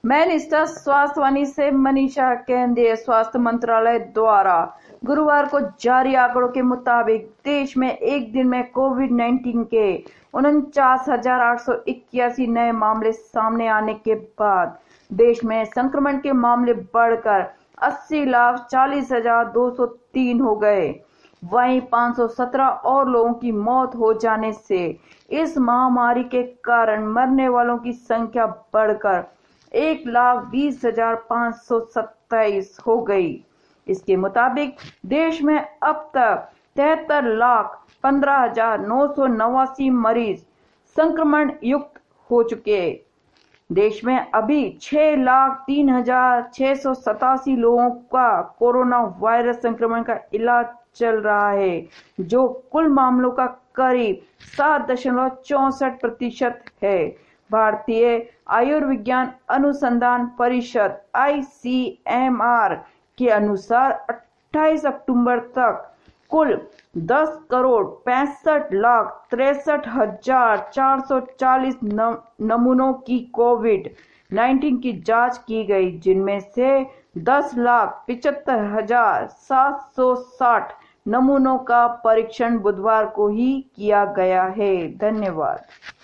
मैं निष्ठा स्वास्थ्यवाणी से मनीषा। केंद्रीय स्वास्थ्य मंत्रालय द्वारा गुरुवार को जारी आंकड़ों के मुताबिक देश में एक दिन में कोविड-19 के 49,881 नए मामले सामने आने के बाद देश में संक्रमण के मामले बढ़कर 80,40,203 हो गए। वहीं 517 और लोगों की मौत हो जाने से इस महामारी के कारण मरने वालों की संख्या बढ़कर 1,20,527 हो गई। इसके मुताबिक देश में अब तक 73,15,989 मरीज संक्रमण युक्त हो चुके। देश में अभी 6,03,687 लोगों का कोरोना वायरस संक्रमण का इलाज चल रहा है, जो कुल मामलों का करीब 7.64% है। भारतीय आयुर्विज्ञान अनुसंधान परिषद (ICMR) के अनुसार 28 अक्टूबर तक कुल 10,65,63,440 नमूनों की कोविड-19 की जांच की गई, जिनमें से 10,75,760 नमूनों का परीक्षण बुधवार को ही किया गया है। धन्यवाद।